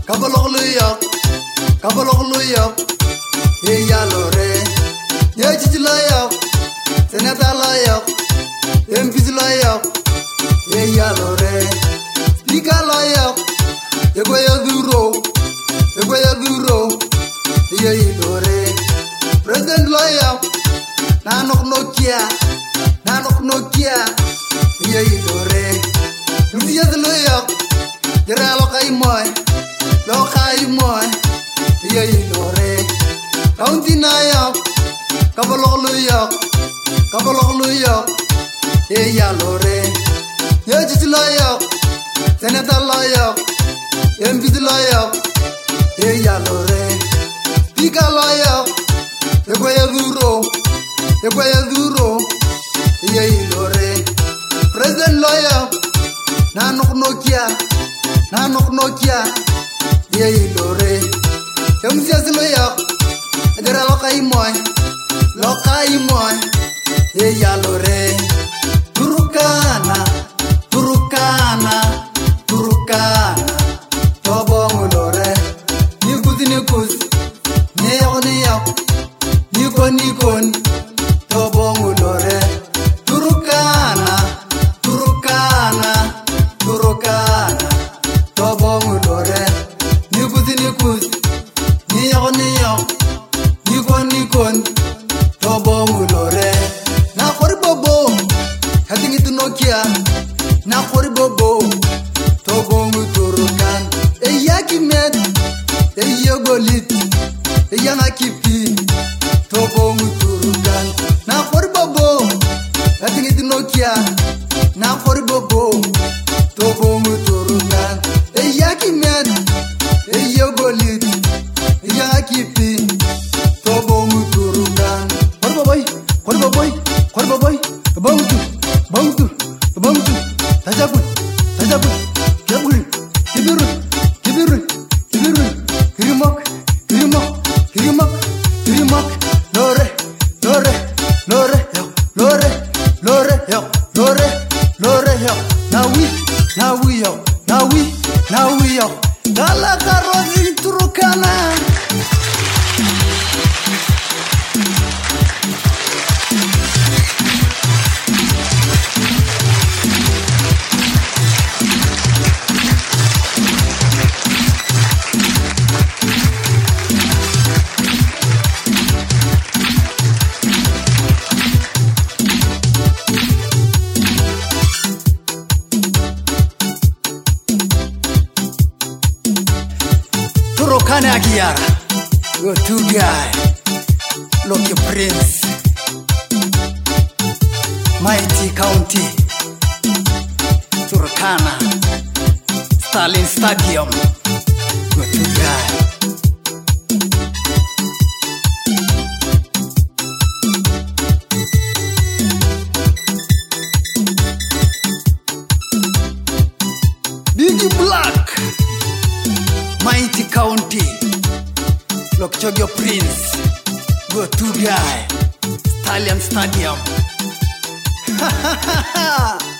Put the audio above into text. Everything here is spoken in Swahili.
kabalok luyak, ye yalore, ye chichilayak, seneta layak, MPs layak, ye yalore, speaker layak, ye goya duro, ye ilore, president layak, nanok nokia, ye ilore, mziyaz layak, jere lokai moy, ye ilore, county nayak, kabalok luyak, ye yalore, ye chichilayak, seneta layak, MPs layak, ye yalore, speaker layak, ye goya duro, ye ilore, president layak, nanok nokia, ye ilore, mziyaz layak, jere lokai moy, ye yalore, Turkana, tobongulore, nikus, nikon, tobongulore, Turkana, tobongulore, nikus, nikon, tobongulore, na khori bobo, hatingi Nokia, na khori bobo, tobongu Turkan, eyaki med, eyogolit, eyanga kipi, tobongu Turkan, na khori bobo, hatingi Nokia, na khori bobo, tobongu Turkan, eyaki med, eyogolit, eyanga kipi, tobongu Turkan, khori boboy, tobongu tajabut, kibirun, kirimak, lore, nawi, dala karozi Turkana. Turkana Agiara, go to guy, look your prince, mighty county, Turkana, Stalin Stadium, go to guy. Biggie Black, mighty county, Lokchogyo Prince, go to guy, Stallion Stadium.